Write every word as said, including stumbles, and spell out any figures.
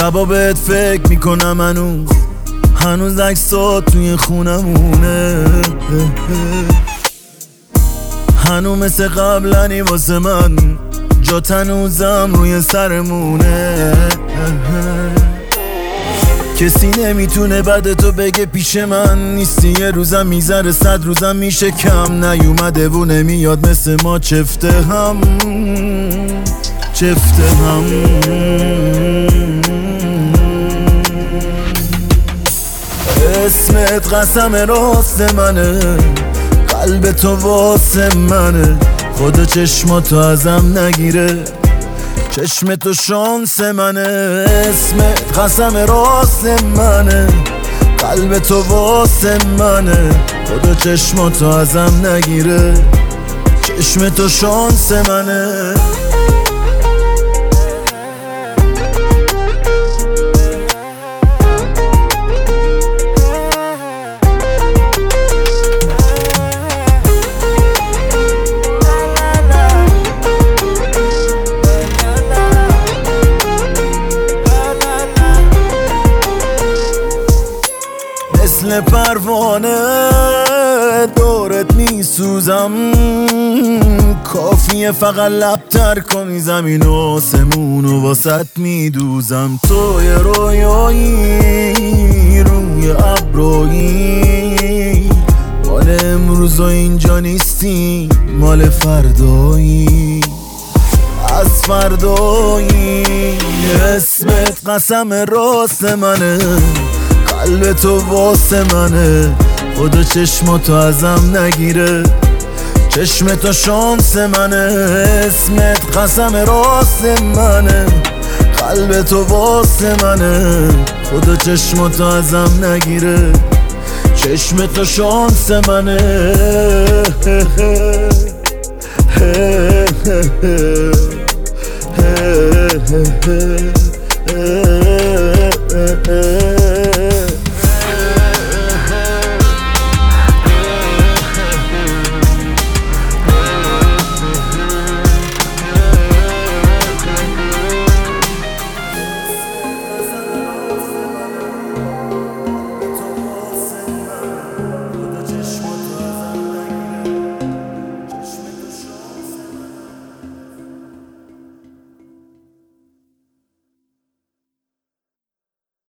شبا بهت فکر میکنم هنوز هنوز عکسات توی خونمونه، هنو مثل قبلنی واسه من جات هنوزم روی سرمونه. کسی نمیتونه بعد تو بگه پیش من نیستی، یه روزم میذاره صد روزم میشه کم، نیومده و نمیاد مثل ما چفته هم چفته هم. اسمت قسم راست منه، قلب تو واسه منه، خدا چشماتو ازم نگیره، چشم تو شانس منه. اسمت قسم راست منه، قلب تو واسه منه، خدا چشماتو ازم نگیره، چشم تو شانس منه. مثل پروانه دورت میسوزم، کافیه فقط لبتر کنی زمین و آسمون و واسط میدوزم. تو یه رویایی روی ابرویی، مال امروز و اینجا نیستی، مال فردایی از فردایی. اسمت قسم راست منه، قلب تو واسه منه، خدا چشماتو ازم نگیره، چشم تو شانس منه. اسمت قسم راست منه، قلب تو واسه منه، خدا چشماتو ازم نگیره، چشم تو شانس منه.